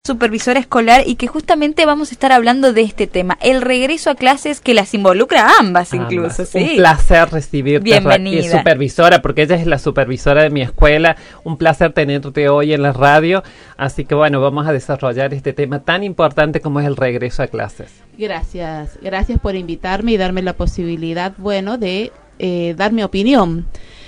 Supervisora escolar y que justamente vamos a estar hablando de este tema, el regreso a clases que las involucra a ambas incluso. Sí. Un placer recibirte, bienvenida. Supervisora, porque ella es la supervisora de mi escuela. Un placer tenerte hoy en la radio. Así que bueno, vamos a desarrollar este tema tan importante como es el regreso a clases. Gracias por invitarme y darme la posibilidad, de dar mi opinión.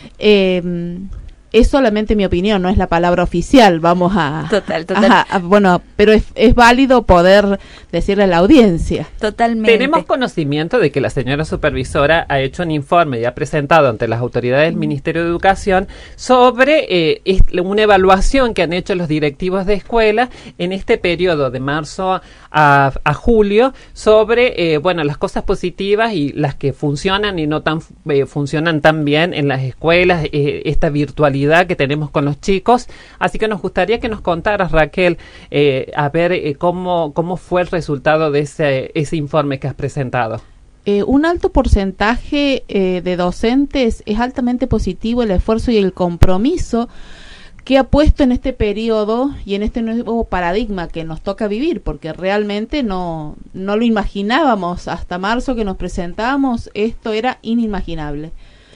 Es solamente mi opinión, no es la palabra oficial, vamos a... Total. Pero es válido poder decirle a la audiencia. Totalmente. Tenemos conocimiento de que la señora supervisora ha hecho un informe y ha presentado ante las autoridades del Ministerio de Educación sobre una evaluación que han hecho los directivos de escuela en este periodo de marzo a julio sobre, las cosas positivas y las que funcionan y no tan funcionan tan bien en las escuelas, esta virtualidad que tenemos con los chicos. Así que nos gustaría que nos contaras, Raquel, a ver cómo fue el resultado de ese informe que has presentado. Un alto porcentaje de docentes es altamente positivo el esfuerzo y el compromiso que ha puesto en este periodo y en este nuevo paradigma que nos toca vivir, porque realmente no lo imaginábamos hasta marzo que nos presentábamos, esto era inimaginable.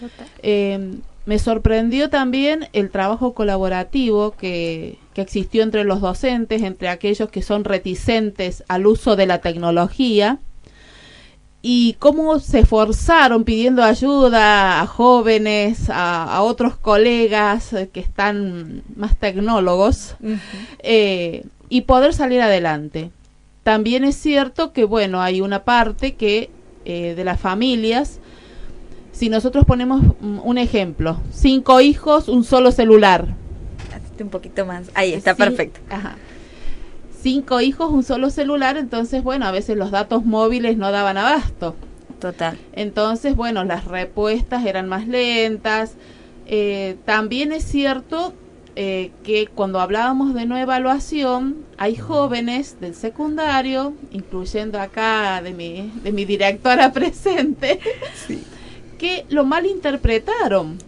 Me sorprendió también el trabajo colaborativo que existió entre los docentes, entre aquellos que son reticentes al uso de la tecnología, y cómo se esforzaron pidiendo ayuda a jóvenes, a otros colegas que están más tecnólogos, y poder salir adelante. También es cierto que, hay una parte que de las familias, si nosotros ponemos un ejemplo, 5 hijos, un solo celular. Un poquito más. Ahí está, perfecto. 5 hijos, un solo celular, entonces, a veces los datos móviles no daban abasto. Total. Entonces, las respuestas eran más lentas. También es cierto que cuando hablábamos de no evaluación, hay jóvenes del secundario, incluyendo acá de mi directora presente, sí, que lo malinterpretaron.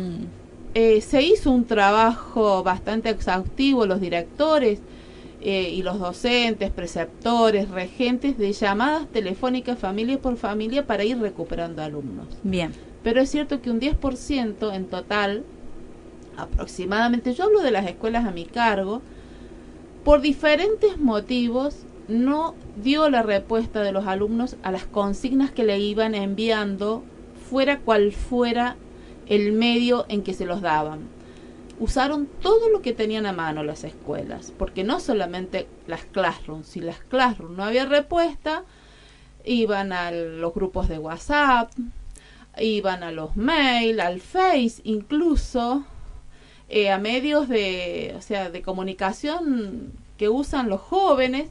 Se hizo un trabajo bastante exhaustivo, los directores y los docentes, preceptores, regentes, de llamadas telefónicas familia por familia para ir recuperando alumnos. Bien. Pero es cierto que un 10% en total, aproximadamente, yo hablo de las escuelas a mi cargo, por diferentes motivos no dio la respuesta de los alumnos a las consignas que le iban enviando, fuera cual fuera el medio en que se los daban. Usaron todo lo que tenían a mano las escuelas, porque no solamente las classrooms, si las classrooms no había respuesta, iban a los grupos de WhatsApp, iban a los mail, al Face, incluso a medios de comunicación que usan los jóvenes,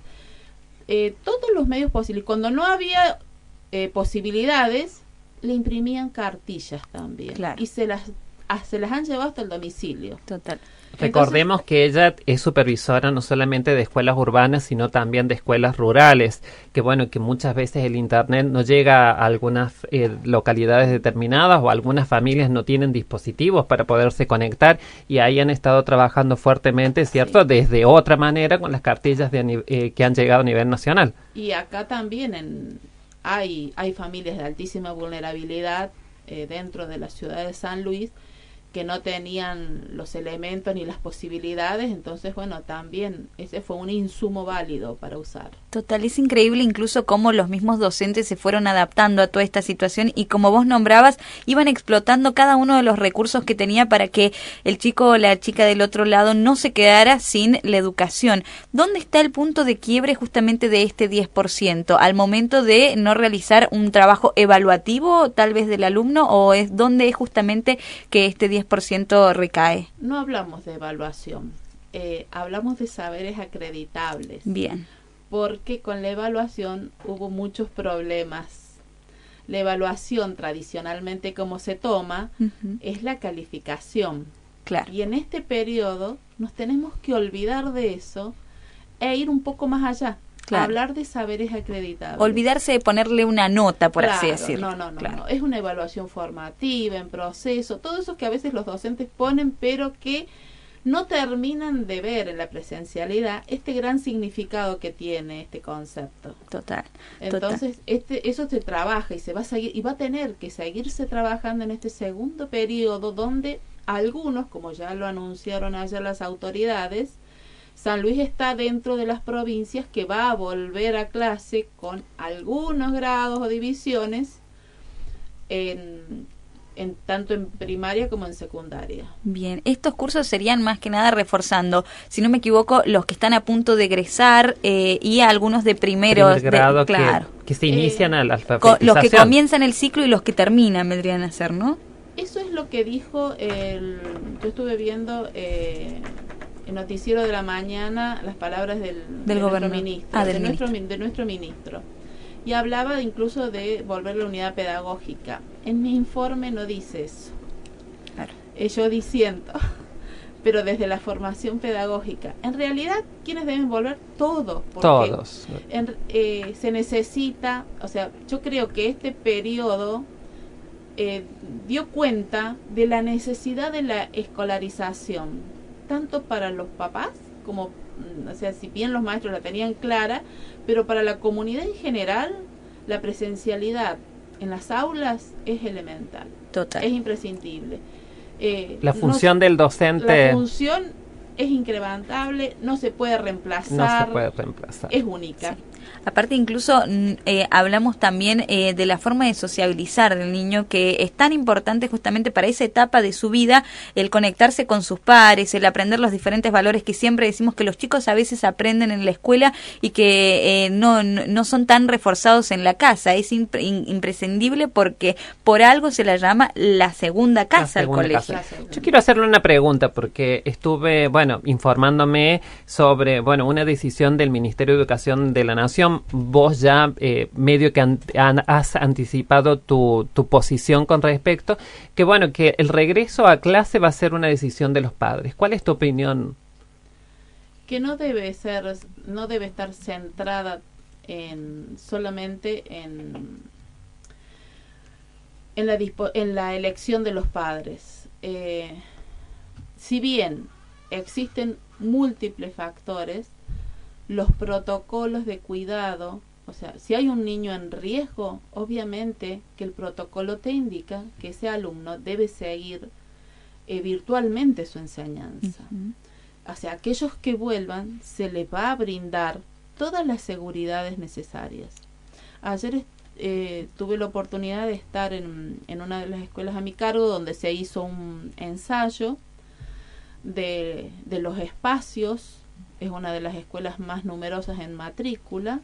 todos los medios posibles. Cuando no había posibilidades, le imprimían cartillas también. Claro. Y se las han llevado hasta el domicilio. Total. Recordemos que ella es supervisora no solamente de escuelas urbanas, sino también de escuelas rurales, que muchas veces el internet no llega a algunas localidades determinadas, o algunas familias no tienen dispositivos para poderse conectar, y ahí han estado trabajando fuertemente, ¿cierto? Sí. Desde otra manera con las cartillas que han llegado a nivel nacional. Y acá también hay familias de altísima vulnerabilidad dentro de la ciudad de San Luis, que no tenían los elementos ni las posibilidades, entonces también ese fue un insumo válido para usar. Total, es increíble incluso cómo los mismos docentes se fueron adaptando a toda esta situación y, como vos nombrabas, iban explotando cada uno de los recursos que tenía para que el chico o la chica del otro lado no se quedara sin la educación. ¿Dónde está el punto de quiebre justamente de este 10%? ¿Al momento de no realizar un trabajo evaluativo tal vez del alumno, o es dónde es justamente que este 10% recae? No hablamos de evaluación, hablamos de saberes acreditables. Bien. Porque con la evaluación hubo muchos problemas. La evaluación, tradicionalmente como se toma, es la calificación. Claro. Y en este periodo nos tenemos que olvidar de eso e ir un poco más allá. Claro. Hablar de saberes acreditables. Olvidarse de ponerle una nota, por así decirlo. No. Es una evaluación formativa, en proceso, todo eso que a veces los docentes ponen, pero que no terminan de ver en la presencialidad este gran significado que tiene este concepto. Total. Entonces, eso se trabaja y se va a seguir, y va a tener que seguirse trabajando en este segundo periodo, donde algunos, como ya lo anunciaron ayer las autoridades, San Luis está dentro de las provincias que va a volver a clase con algunos grados o divisiones en tanto en primaria como en secundaria. Bien, estos cursos serían más que nada reforzando, si no me equivoco, los que están a punto de egresar y algunos de primer grado, claro, que se inician a la alfabetización. Los que comienzan el ciclo y los que terminan vendrían a ser, ¿no? Eso es lo que dijo yo estuve viendo el noticiero de la mañana, las palabras de nuestro ministro, de nuestro ministro. Y hablaba incluso de volver la unidad pedagógica. En mi informe no dice eso. Claro. Yo diciendo, pero desde la formación pedagógica. En realidad, ¿quiénes deben volver? Todos. Todos. Se necesita, o sea, yo creo que este periodo dio cuenta de la necesidad de la escolarización, tanto para los papás como, o sea, si bien los maestros la tenían clara, pero para la comunidad en general, la presencialidad en las aulas es elemental. Total. Es imprescindible. La función del docente. La función es incrementable, no se puede reemplazar. Es única. Sí. Aparte, incluso hablamos también de la forma de sociabilizar del niño, que es tan importante justamente para esa etapa de su vida, el conectarse con sus pares, el aprender los diferentes valores que siempre decimos que los chicos a veces aprenden en la escuela y que no son tan reforzados en la casa. Es imprescindible porque por algo se la llama la segunda casa al colegio. Yo quiero hacerle una pregunta porque estuve, informándome sobre, una decisión del Ministerio de Educación de la Nación. Vos ya medio que has anticipado tu posición con respecto, que el regreso a clase va a ser una decisión de los padres. ¿Cuál es tu opinión? Que no debe estar centrada solamente en la elección de los padres. Si bien existen múltiples factores, los protocolos de cuidado, o sea, si hay un niño en riesgo, obviamente que el protocolo te indica que ese alumno debe seguir virtualmente su enseñanza. Uh-huh. O sea, aquellos que vuelvan se les va a brindar todas las seguridades necesarias. Ayer tuve la oportunidad de estar en una de las escuelas a mi cargo, donde se hizo un ensayo de los espacios. Es una de las escuelas más numerosas en matrícula,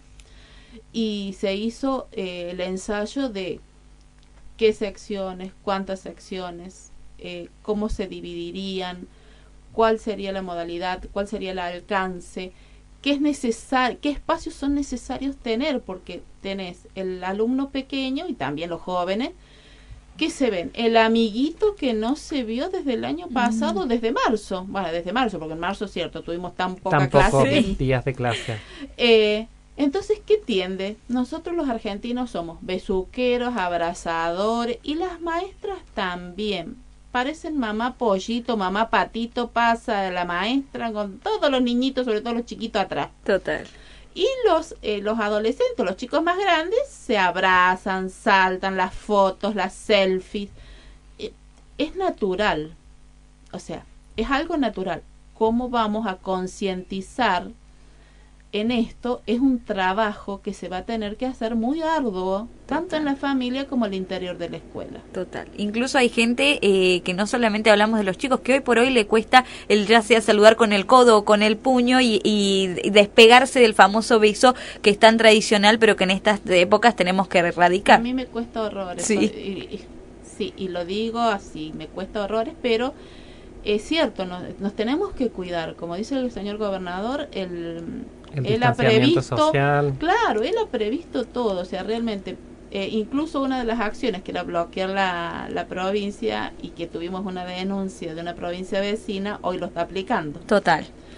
y se hizo el ensayo de qué secciones, cuántas secciones, cómo se dividirían, cuál sería la modalidad, cuál sería el alcance, qué espacios son necesarios tener, porque tenés el alumno pequeño y también los jóvenes, ¿qué se ven? El amiguito que no se vio desde el año pasado, desde marzo. Bueno, desde marzo, porque en marzo, cierto, tuvimos tan pocos días de clase. Entonces, ¿qué tiende? Nosotros los argentinos somos besuqueros, abrazadores, y las maestras también. Parecen mamá pollito, mamá patito, pasa la maestra con todos los niñitos, sobre todo los chiquitos atrás. Total. Y los adolescentes, los chicos más grandes, se abrazan, saltan, las fotos, las selfies. Es natural, o sea, es algo natural. ¿Cómo vamos a concientizar en esto? Es un trabajo que se va a tener que hacer muy arduo, tanto en la familia como al interior de la escuela. Total. Incluso hay gente que no solamente hablamos de los chicos, que hoy por hoy le cuesta ya sea saludar con el codo o con el puño y despegarse del famoso beso que es tan tradicional, pero que en estas épocas tenemos que erradicar. A mí me cuesta horrores. Sí. Y lo digo así, me cuesta horrores, pero es cierto, nos tenemos que cuidar. Como dice el señor gobernador, él ha previsto social. Claro, él ha previsto todo, o sea, realmente incluso una de las acciones que era bloquear la provincia, y que tuvimos una denuncia de una provincia vecina, hoy lo está aplicando. Total.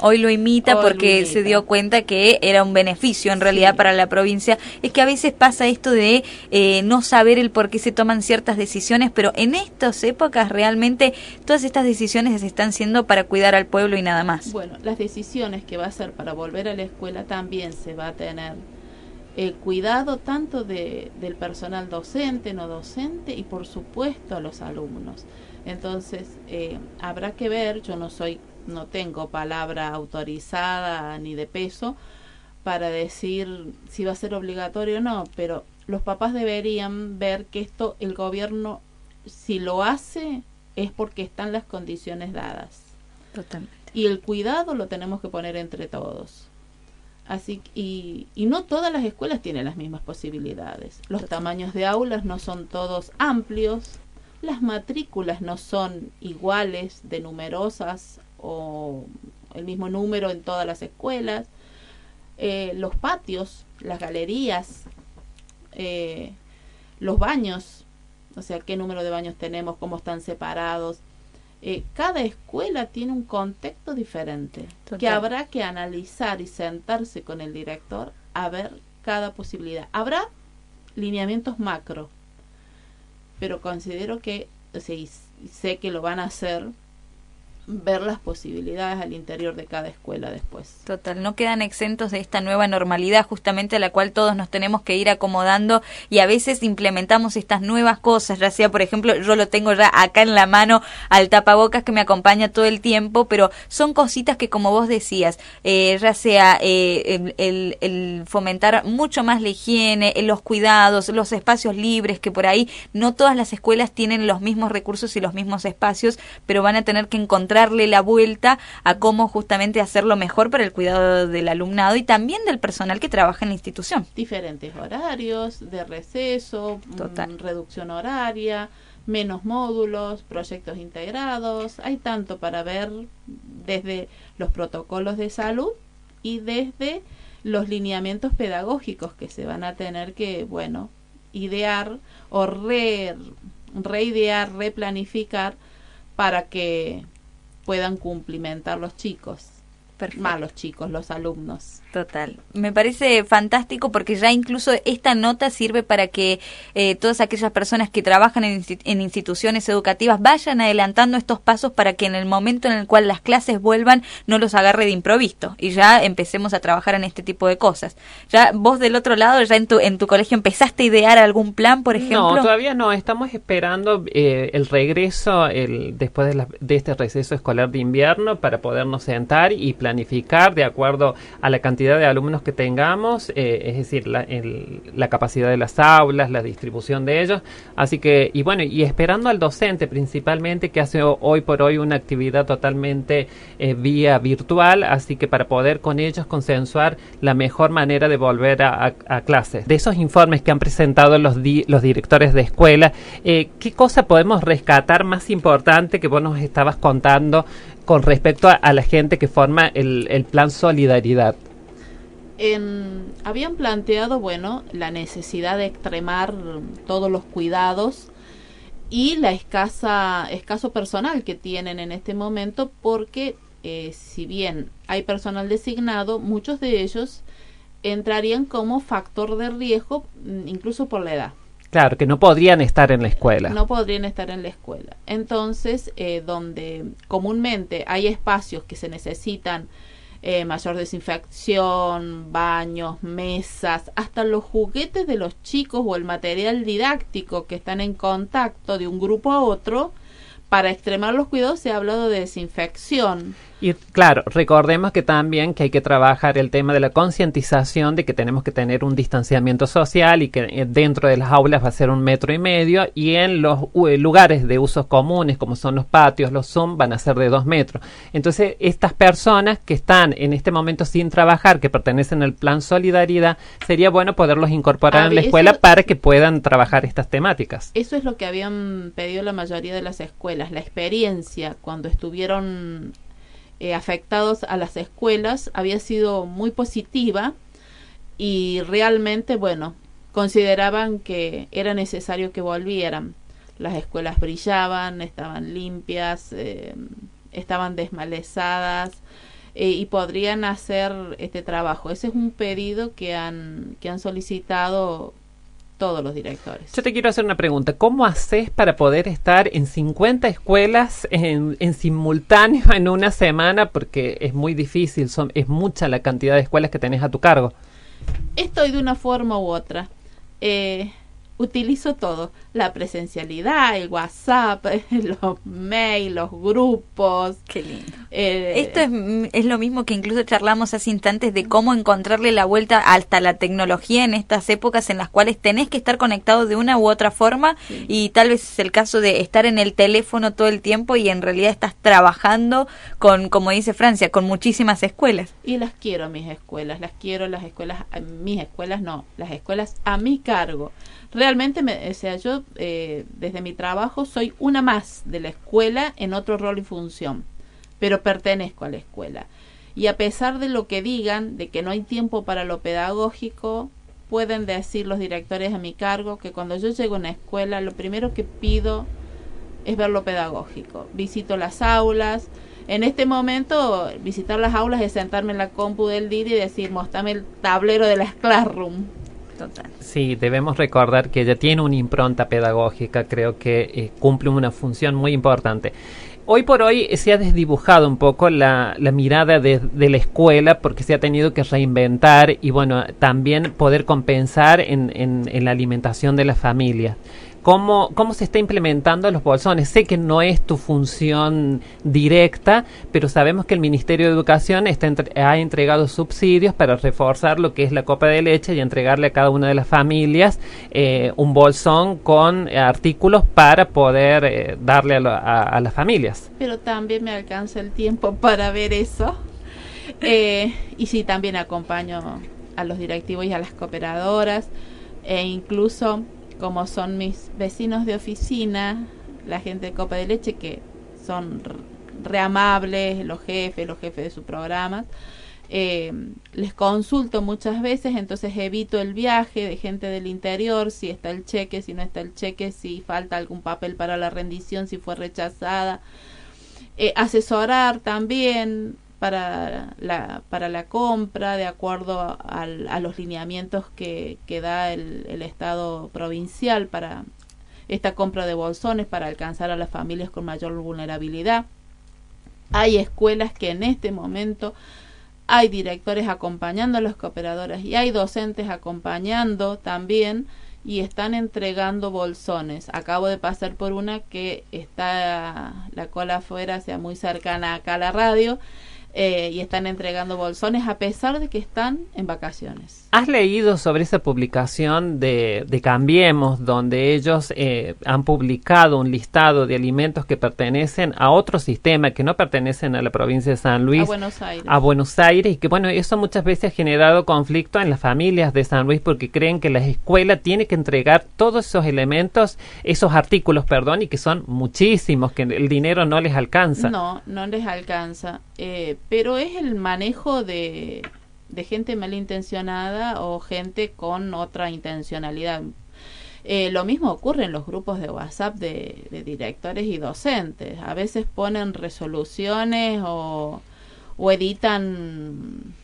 Hoy lo imita Hoy porque lo imita. se dio cuenta que era un beneficio en realidad para la provincia. Es que a veces pasa esto de no saber el por qué se toman ciertas decisiones, pero en estas épocas realmente todas estas decisiones se están haciendo para cuidar al pueblo y nada más. Bueno, las decisiones que va a ser para volver a la escuela también se va a tener cuidado tanto del personal docente, no docente y por supuesto a los alumnos. Entonces habrá que ver, yo no tengo palabra autorizada ni de peso para decir si va a ser obligatorio o no, pero los papás deberían ver que esto el gobierno, si lo hace, es porque están las condiciones dadas. Totalmente. Y el cuidado lo tenemos que poner entre todos. Así y no todas las escuelas tienen las mismas posibilidades. Los tamaños de aulas no son todos amplios, las matrículas no son iguales de numerosas o el mismo número en todas las escuelas. Los patios, las galerías, los baños, o sea, qué número de baños tenemos, cómo están separados. Cada escuela tiene un contexto diferente. Total. Que habrá que analizar y sentarse con el director a ver cada posibilidad. Habrá lineamientos macro, pero considero que, o sea, y sé que lo van a hacer, ver las posibilidades al interior de cada escuela después. Total, no quedan exentos de esta nueva normalidad justamente a la cual todos nos tenemos que ir acomodando y a veces implementamos estas nuevas cosas, ya sea, por ejemplo, yo lo tengo ya acá en la mano al tapabocas que me acompaña todo el tiempo, pero son cositas que como vos decías, ya sea el fomentar mucho más la higiene, los cuidados, los espacios libres, que por ahí no todas las escuelas tienen los mismos recursos y los mismos espacios, pero van a tener que encontrarle la vuelta a cómo justamente hacerlo mejor para el cuidado del alumnado y también del personal que trabaja en la institución. Diferentes horarios de receso, reducción horaria, menos módulos, proyectos integrados. Hay tanto para ver desde los protocolos de salud y desde los lineamientos pedagógicos que se van a tener que, bueno, idear o reidear, replanificar para que puedan cumplimentar los chicos. Perfecto. Más los chicos, los alumnos. Total. Me parece fantástico porque ya incluso esta nota sirve para que todas aquellas personas que trabajan en instituciones educativas vayan adelantando estos pasos para que en el momento en el cual las clases vuelvan no los agarre de improviso y ya empecemos a trabajar en este tipo de cosas. Ya vos del otro lado, ya en tu colegio empezaste a idear algún plan, por ejemplo. No, todavía no. Estamos esperando el regreso después de este receso escolar de invierno para podernos sentar y planificar de acuerdo a la cantidad de alumnos que tengamos, es decir, la capacidad de las aulas, la distribución de ellos, así que, y bueno, y esperando al docente principalmente, que hace hoy por hoy una actividad totalmente vía virtual, así que para poder con ellos consensuar la mejor manera de volver a clases. De esos informes que han presentado los directores de escuela, ¿qué cosa podemos rescatar más importante que vos nos estabas contando con respecto a la gente que forma el plan Solidaridad? Habían planteado, bueno, la necesidad de extremar todos los cuidados y la escaso personal que tienen en este momento, porque si bien hay personal designado, muchos de ellos entrarían como factor de riesgo, incluso por la edad. Claro, que no podrían estar en la escuela. No podrían estar en la escuela. Entonces, donde comúnmente hay espacios que se necesitan mayor desinfección, baños, mesas, hasta los juguetes de los chicos o el material didáctico que están en contacto de un grupo a otro, para extremar los cuidados se ha hablado de desinfección. Y claro, recordemos que también que hay que trabajar el tema de la concientización de que tenemos que tener un distanciamiento social y que dentro de las aulas va a ser 1,5 metros y en los lugares de usos comunes como son los patios, los Zoom, van a ser de 2 metros. Entonces, estas personas que están en este momento sin trabajar, que pertenecen al plan Solidaridad, sería bueno poderlos incorporar en la escuela para que puedan trabajar estas temáticas. Eso es lo que habían pedido la mayoría de las escuelas. La experiencia cuando estuvieron afectados a las escuelas había sido muy positiva y realmente, bueno, consideraban que era necesario que volvieran. Las escuelas brillaban, estaban limpias, estaban desmalezadas, y podrían hacer este trabajo. Ese es un pedido que han solicitado todos los directores. Yo te quiero hacer una pregunta. ¿Cómo haces para poder estar en 50 escuelas en simultáneo en una semana? Porque es muy difícil, es mucha la cantidad de escuelas que tenés a tu cargo. Estoy de una forma u otra. Utilizo todo, la presencialidad, el WhatsApp, los mails, los grupos. Qué lindo. Esto es lo mismo que incluso charlamos hace instantes de cómo encontrarle la vuelta hasta la tecnología en estas épocas en las cuales tenés que estar conectado de una u otra forma, sí. Y tal vez es el caso de estar en el teléfono todo el tiempo y en realidad estás trabajando con, como dice Francia, con muchísimas escuelas. Y las quiero mis escuelas, las escuelas a mi cargo. Realmente, yo desde mi trabajo soy una más de la escuela en otro rol y función, pero pertenezco a la escuela. Y a pesar de lo que digan, de que no hay tiempo para lo pedagógico, pueden decir los directores a mi cargo que cuando yo llego a una escuela, lo primero que pido es ver lo pedagógico. Visito las aulas. En este momento, visitar las aulas es sentarme en la compu del DIR y decir, mostrame el tablero de las Classroom. Total. Sí, debemos recordar que ella tiene una impronta pedagógica, creo que cumple una función muy importante. Hoy por hoy se ha desdibujado un poco la mirada de la escuela porque se ha tenido que reinventar y bueno, también poder compensar en la alimentación de la familia. ¿Cómo se está implementando los bolsones? Sé que no es tu función directa, pero sabemos que el Ministerio de Educación ha entregado subsidios para reforzar lo que es la copa de leche y entregarle a cada una de las familias un bolsón con artículos para poder darle a las familias. Pero también me alcanza el tiempo para ver eso. Y sí, también acompaño a los directivos y a las cooperadoras e incluso... como son mis vecinos de oficina, la gente de Copa de Leche, que son re amables, los jefes de sus programas, les consulto muchas veces, entonces evito el viaje de gente del interior, si está el cheque, si no está el cheque, si falta algún papel para la rendición, si fue rechazada. Asesorar también para la compra de acuerdo a los lineamientos que da el Estado provincial para esta compra de bolsones para alcanzar a las familias con mayor vulnerabilidad. Hay escuelas que en este momento hay directores acompañando a las cooperadoras y hay docentes acompañando también y están entregando bolsones. Acabo de pasar por una que está la cola afuera, sea muy cercana acá a la radio, y están entregando bolsones a pesar de que están en vacaciones. ¿Has leído sobre esa publicación de Cambiemos, donde ellos han publicado un listado de alimentos que pertenecen a otro sistema, que no pertenecen a la provincia de San Luis? A Buenos Aires, y que bueno, eso muchas veces ha generado conflicto en las familias de San Luis porque creen que la escuela tiene que entregar todos esos elementos, esos artículos, y que son muchísimos, que el dinero no les alcanza. No les alcanza. Pero es el manejo de gente malintencionada o gente con otra intencionalidad. Lo mismo ocurre en los grupos de WhatsApp de directores y docentes. A veces ponen resoluciones o editan,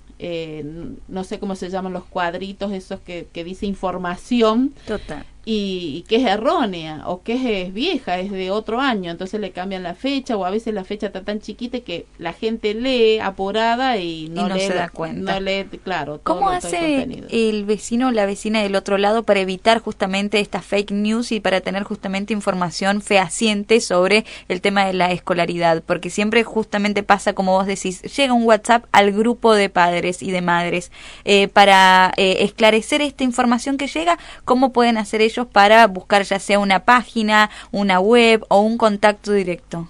no sé cómo se llaman los cuadritos, esos que dice información. Total. Y que es errónea o que es vieja, es de otro año, entonces le cambian la fecha o a veces la fecha está tan chiquita que la gente lee apurada y no se da cuenta. No lee, claro. ¿Cómo hace el vecino o la vecina del otro lado para evitar justamente estas fake news y para tener justamente información fehaciente sobre el tema de la escolaridad? Porque siempre justamente pasa, como vos decís, llega un WhatsApp al grupo de padres y de madres para esclarecer esta información que llega. ¿Cómo pueden hacer ellos para buscar ya sea una página, una web o un contacto directo?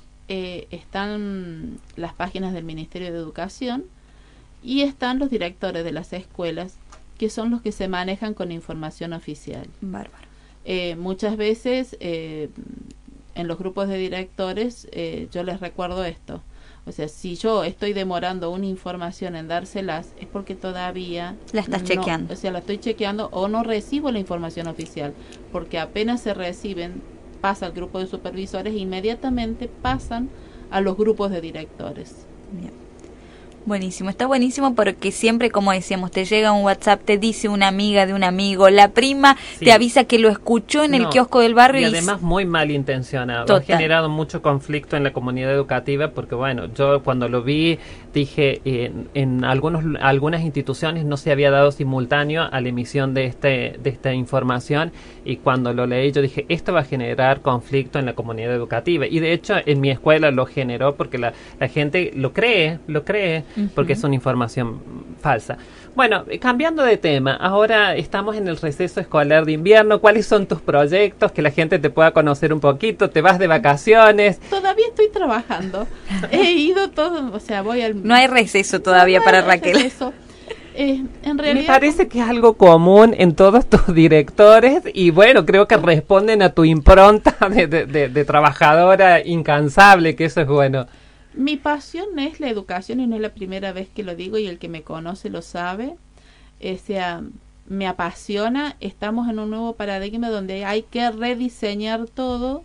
Están las páginas del Ministerio de Educación y están los directores de las escuelas, que son los que se manejan con información oficial. Bárbaro. Muchas veces en los grupos de directores yo les recuerdo esto. O sea, si yo estoy demorando una información en dárselas, es porque todavía... La estás chequeando. O sea, la estoy chequeando o no recibo la información oficial. Porque apenas se reciben, pasa al grupo de supervisores e inmediatamente pasan a los grupos de directores. Bien. Buenísimo, está buenísimo porque siempre, como decíamos, te llega un WhatsApp, te dice una amiga de un amigo, la prima Sí. te avisa que lo escuchó en el kiosco del barrio y además muy malintencionado. Total. Ha generado mucho conflicto en la comunidad educativa porque, bueno, yo cuando lo vi dije, en algunas instituciones no se había dado simultáneo a la emisión de esta información, y cuando lo leí yo dije, esto va a generar conflicto en la comunidad educativa, y de hecho en mi escuela lo generó porque la gente lo cree, porque es una información falsa. Bueno, cambiando de tema, ahora estamos en el receso escolar de invierno. ¿Cuáles son tus proyectos? Que la gente te pueda conocer un poquito. ¿Te vas de vacaciones? Todavía estoy trabajando. He ido todo, o sea, voy al... No hay receso todavía No para hay Raquel. receso. En realidad... Me parece que es algo común en todos tus directores, y bueno, creo que responden a tu impronta de trabajadora incansable, que eso es bueno. Mi pasión es la educación y no es la primera vez que lo digo, y el que me conoce lo sabe. O sea, me apasiona. Estamos en un nuevo paradigma donde hay que rediseñar todo.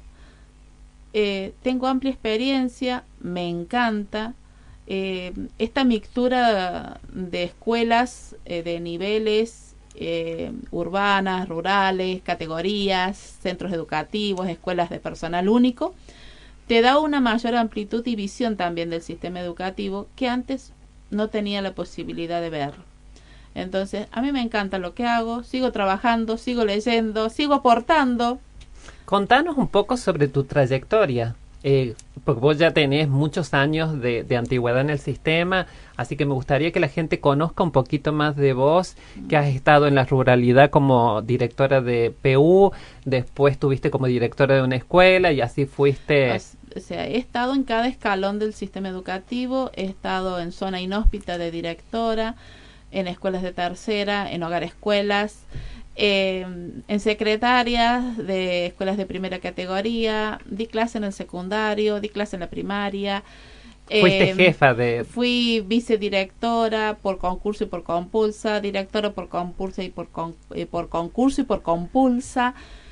Tengo amplia experiencia, me encanta. Esta mixtura de escuelas de niveles urbanas, rurales, categorías, centros educativos, escuelas de personal único, te da una mayor amplitud y visión también del sistema educativo que antes no tenía la posibilidad de ver. Entonces, a mí me encanta lo que hago, sigo trabajando, sigo leyendo, sigo aportando. Contanos un poco sobre tu trayectoria, porque vos ya tenés muchos años de antigüedad en el sistema, así que me gustaría que la gente conozca un poquito más de vos, que has estado en la ruralidad como directora de PU, después tuviste como directora de una escuela y así fuiste... O sea, he estado en cada escalón del sistema educativo, he estado en zona inhóspita de directora, en escuelas de tercera, en hogar escuelas, en secretarias de escuelas de primera categoría, di clase en el secundario, di clase en la primaria. Fuiste jefa de... Fui vicedirectora por concurso y por compulsa, directora por concurso y por concurso y por compulsa.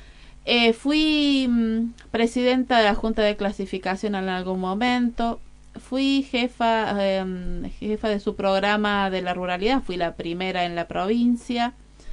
Fui presidenta de la Junta de Clasificación en algún momento. Fui jefa de su programa de la ruralidad, fui la primera en la provincia,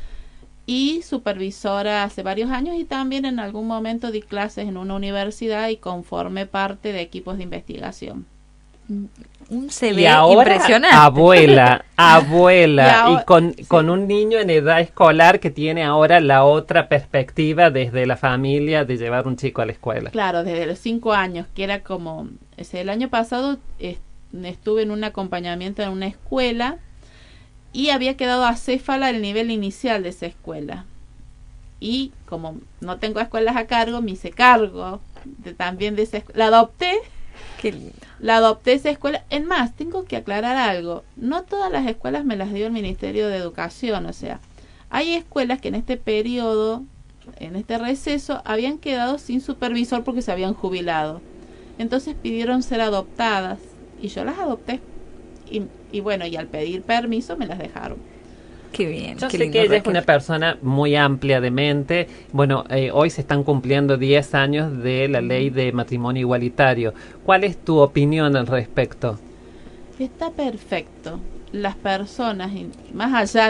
y supervisora hace varios años, y también en algún momento di clases en una universidad y conformé parte de equipos de investigación. Un CV y ahora, impresionante. abuela, Y y con un niño en edad escolar que tiene ahora la otra perspectiva desde la familia de llevar un chico a la escuela. Claro, desde los 5 años, que era como... el año pasado estuve en un acompañamiento en una escuela y había quedado acéfala el nivel inicial de esa escuela. Y como no tengo escuelas a cargo, me hice cargo también de esa escuela. La adopté. Qué lindo. La adopté esa escuela. En más, tengo que aclarar algo. No todas las escuelas me las dio el Ministerio de Educación. O sea, hay escuelas que en este periodo, en este receso, habían quedado sin supervisor porque se habían jubilado. Entonces pidieron ser adoptadas y yo las adopté. Y bueno, y al pedir permiso me las dejaron. Qué bien. Yo qué sé lindo, que ella es Raquel. una persona muy amplia de mente. Bueno, hoy se están cumpliendo 10 años de la ley de matrimonio igualitario. ¿Cuál es tu opinión al respecto? Está perfecto. Las personas, más allá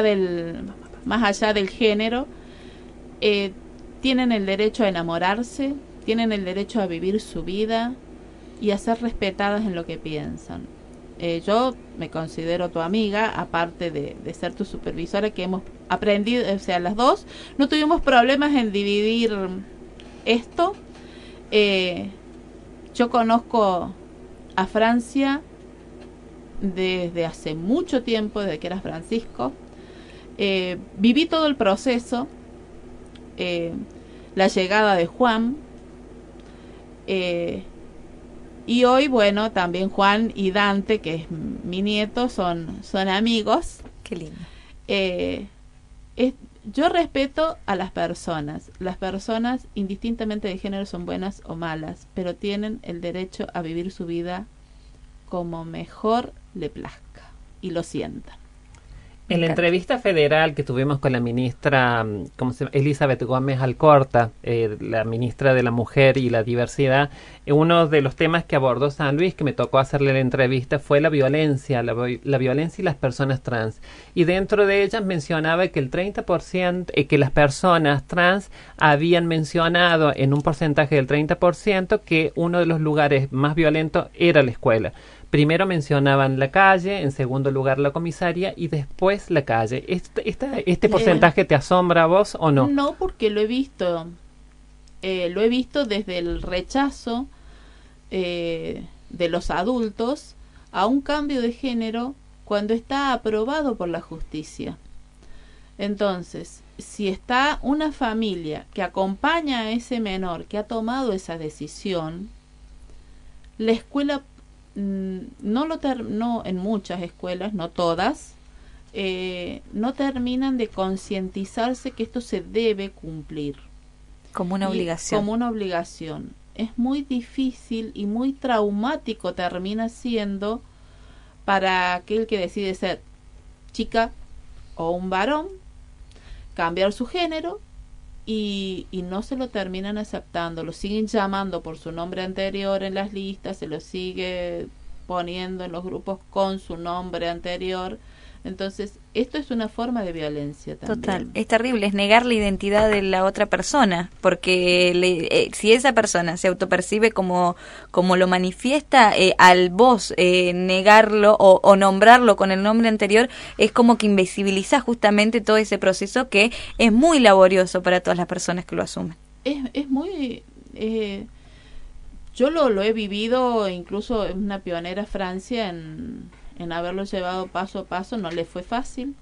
del género, tienen el derecho a enamorarse, tienen el derecho a vivir su vida y a ser respetadas en lo que piensan. Yo me considero tu amiga, aparte de ser tu supervisora, que hemos aprendido, o sea, las dos no tuvimos problemas en dividir esto. Yo conozco a Francia desde hace mucho tiempo, desde que era Francisco. Viví todo el proceso, la llegada de Juan, y hoy, bueno, también Juan y Dante, que es mi nieto, son amigos. Qué lindo. Yo respeto a las personas. Las personas, indistintamente de género, son buenas o malas, pero tienen el derecho a vivir su vida como mejor le plazca y lo sientan. En la entrevista federal que tuvimos con la ministra Elizabeth Gómez Alcorta, la ministra de la Mujer y la Diversidad, uno de los temas que abordó San Luis, que me tocó hacerle la entrevista, fue la violencia y las personas trans. Y dentro de ellas mencionaba que el 30%, que las personas trans habían mencionado en un porcentaje del 30% que uno de los lugares más violentos era la escuela. Primero mencionaban la calle, en segundo lugar la comisaría y después la calle. ¿Este porcentaje te asombra a vos o no? No, porque lo he visto. Lo he visto desde el rechazo de los adultos a un cambio de género cuando está aprobado por la justicia. Entonces, si está una familia que acompaña a ese menor que ha tomado esa decisión, la escuela no en muchas escuelas, no todas, no terminan de concientizarse que esto se debe cumplir como una obligación. Como una obligación. Es muy difícil y muy traumático termina siendo para aquel que decide ser chica o un varón, cambiar su género y no se lo terminan aceptando, lo siguen llamando por su nombre anterior en las listas, se lo sigue poniendo en los grupos con su nombre anterior. Entonces, esto es una forma de violencia también. Total, es terrible, es negar la identidad de la otra persona, porque si esa persona se autopercibe como lo manifiesta, al vos negarlo o nombrarlo con el nombre anterior, es como que invisibiliza justamente todo ese proceso que es muy laborioso para todas las personas que lo asumen. Es muy... yo lo he vivido, incluso en una pionera Francia, en haberlo llevado paso a paso. No le fue fácil,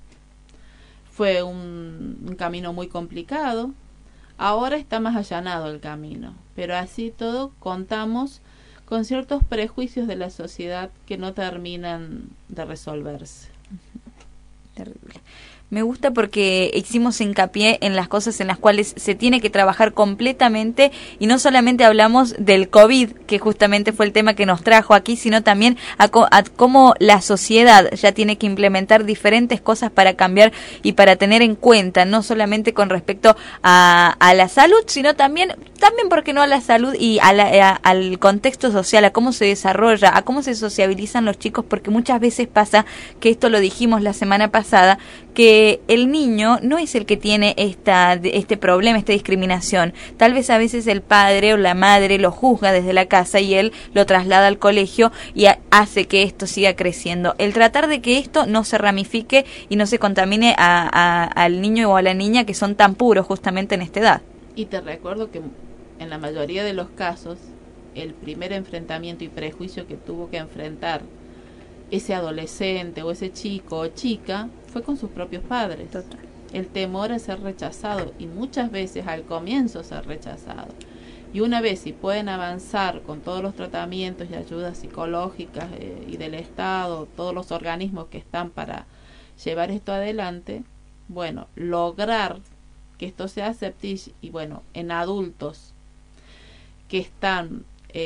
fue un camino muy complicado. Ahora está más allanado el camino, pero así todo contamos con ciertos prejuicios de la sociedad que no terminan de resolverse. Terrible. Me gusta porque hicimos hincapié en las cosas en las cuales se tiene que trabajar completamente y no solamente hablamos del COVID, que justamente fue el tema que nos trajo aquí, sino también a cómo la sociedad ya tiene que implementar diferentes cosas para cambiar y para tener en cuenta, no solamente con respecto a la salud, sino también porque no a la salud y al contexto social, a cómo se desarrolla, a cómo se sociabilizan los chicos, porque muchas veces pasa, que esto lo dijimos la semana pasada, que el niño no es el que tiene este problema, esta discriminación. Tal vez a veces el padre o la madre lo juzga desde la casa y él lo traslada al colegio y hace que esto siga creciendo. El tratar de que esto no se ramifique y no se contamine al niño o a la niña, que son tan puros justamente en esta edad. Y te recuerdo que en la mayoría de los casos, el primer enfrentamiento y prejuicio que tuvo que enfrentar ese adolescente o ese chico o chica fue con sus propios padres. Total. El temor a ser rechazado, y muchas veces al comienzo ser rechazado. Y una vez si pueden avanzar con todos los tratamientos y ayudas psicológicas y del Estado, todos los organismos que están para llevar esto adelante, bueno, lograr que esto se acepte. Y bueno, en adultos que están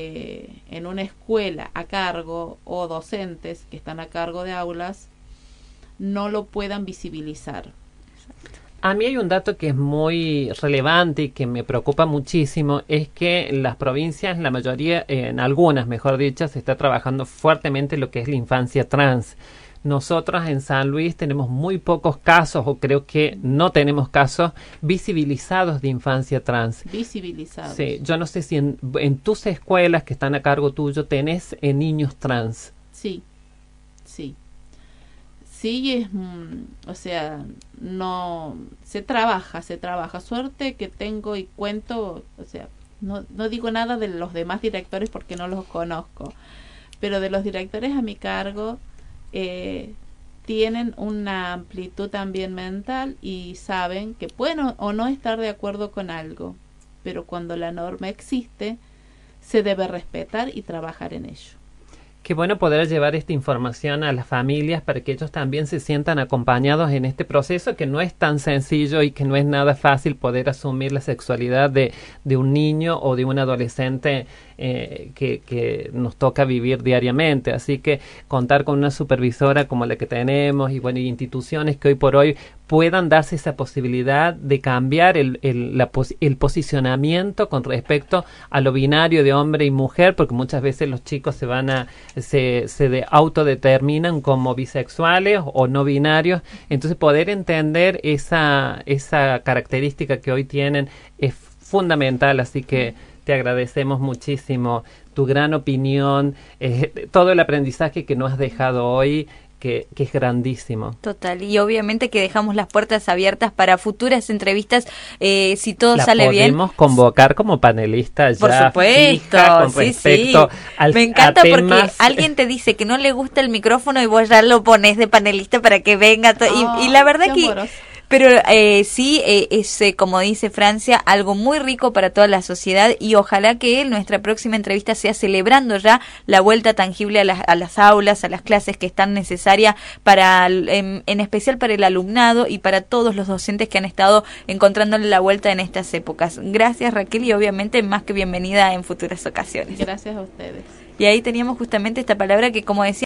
en una escuela a cargo, o docentes que están a cargo de aulas, no lo puedan visibilizar. A mí hay un dato que es muy relevante y que me preocupa muchísimo, es que en las provincias, la mayoría, en algunas mejor dicho, se está trabajando fuertemente lo que es la infancia trans. Nosotros en San Luis tenemos muy pocos casos, o creo que no tenemos casos visibilizados de infancia trans. Visibilizados. Sí, yo no sé si en tus escuelas que están a cargo tuyo tenés niños trans. Sí. Sí, es, o sea, no, se trabaja. Suerte que tengo y cuento, o sea, no digo nada de los demás directores porque no los conozco, pero de los directores a mi cargo, tienen una amplitud también mental y saben que pueden o no estar de acuerdo con algo, pero cuando la norma existe, se debe respetar y trabajar en ello. Qué bueno poder llevar esta información a las familias para que ellos también se sientan acompañados en este proceso, que no es tan sencillo y que no es nada fácil poder asumir la sexualidad de un niño o de un adolescente que nos toca vivir diariamente. Así que contar con una supervisora como la que tenemos y bueno, y instituciones que hoy por hoy puedan darse esa posibilidad de cambiar el posicionamiento con respecto a lo binario de hombre y mujer, porque muchas veces los chicos se autodeterminan como bisexuales o no binarios. Entonces poder entender esa característica que hoy tienen es fundamental, así que te agradecemos muchísimo tu gran opinión, todo el aprendizaje que nos has dejado hoy, que es grandísimo. Total, y obviamente que dejamos las puertas abiertas para futuras entrevistas, si todo sale bien. La podemos convocar como panelista ya. Por supuesto, fija con respecto al, me encanta porque alguien te dice que no le gusta el micrófono y vos ya lo pones de panelista para que venga. Y la verdad que... Amoroso. Pero sí, es como dice Francia, algo muy rico para toda la sociedad y ojalá que nuestra próxima entrevista sea celebrando ya la vuelta tangible a las aulas, a las clases que están necesarias para, en especial para el alumnado y para todos los docentes que han estado encontrándole la vuelta en estas épocas. Gracias, Raquel, y obviamente más que bienvenida en futuras ocasiones. Gracias a ustedes. Y ahí teníamos justamente esta palabra que, como decía,